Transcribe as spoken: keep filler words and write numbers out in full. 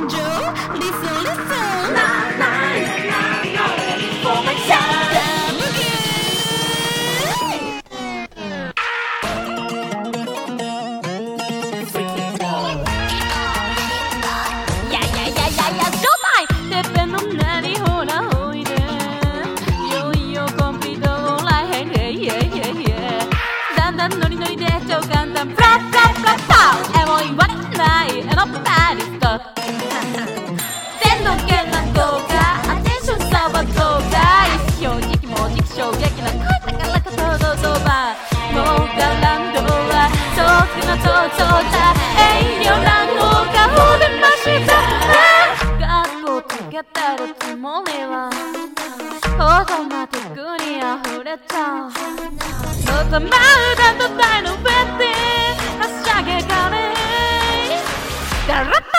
Joe, listen, listen. Nah, nah, nah, nah, not ready for my shine. Yeah, yeah, yeah, yeah, yeah, showtime. てっぺんの何ほらおいで。いよいよコンピートオンライン。Hey, hey, hey, hey. だんだんノリノリで超簡単。フラッフラッフラッパー。えも言われない。エノパリスト。全のけな動画。アテンション差は動画。意思表示も時期衝撃な声だからかとどうぞば。もうガランドは遠くのとうだ。遠慮なのかほでました。学校つけてるつもりはオートマティックに溢れた。もっとマウダと大の上ではしゃげがれ。ガラッ